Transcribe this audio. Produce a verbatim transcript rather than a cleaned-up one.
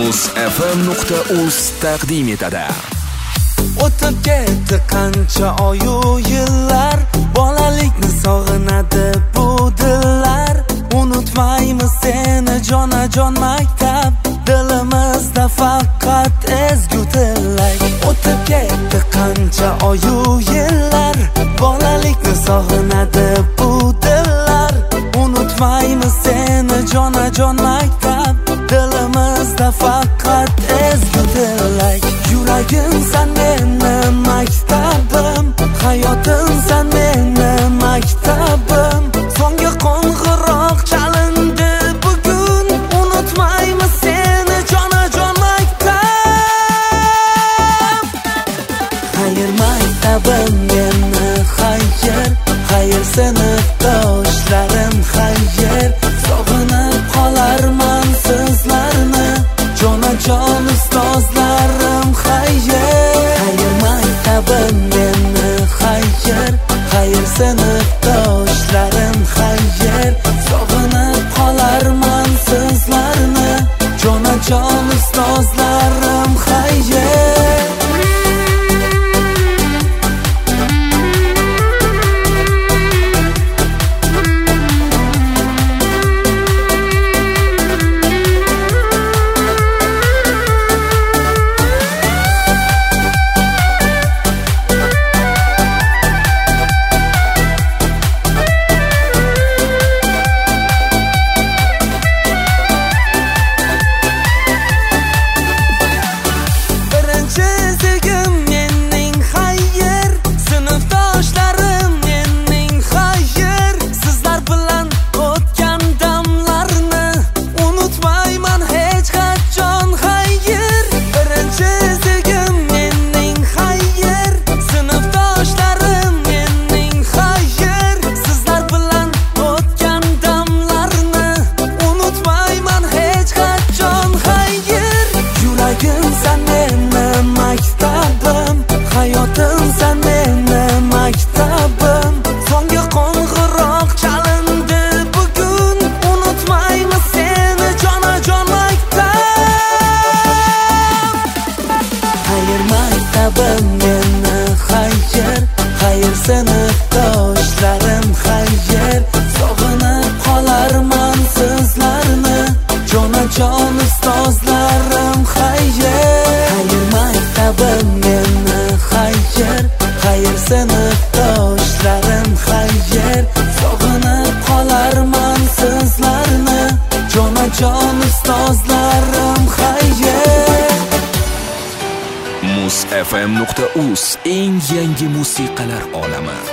muz f m nuqta uz taqdim etadi. O'tib ketdi qancha oyu yillar, bolalikni sog'inadi bu dillar. Unutmaymiz seni jonajon maktab, dilimizda faqat ezgu tilak. O'tib ketdi qancha oyu yillar, bolalikni sog'inadi bu dillar. Unutmaymiz seni jonajon maktab, dilimizda faqat ezgu tilak. Yuragim san meni maktabim, hayotim san meni maktabim. Songa qo'ng'iroq chalindi bugun, unutmaymiz seni jonajon maktab. Xayr maktabim meni xayr, xayr sinfdoshlarim xayr. Sog'inib qolarman sizlarni, jonajon ustozlarim xayr. Xayr maktabim meni xayr, xayr sinfdoshlarim xayr. Sog'inib qolarman sizlarni, jonajon ustozlarim xayr. Hayotim san meni maktabim, songa qo'ng'iroq chalindi bugun, unutmaymiz seni jonajon maktab. Xayr maktabim meni xayr, xayr sinfdoshlarim xayr. Sog'inib qolarman sizlarni, jonajon ustozlarim xayr. Xayr maktabim meni xayr, xayr sinfdoshlarim xayr. Sog'inib qolarman sizlarni, jonajon ustozlarim xayr. muz f m nuqta uz eng yangi musiqalar olami.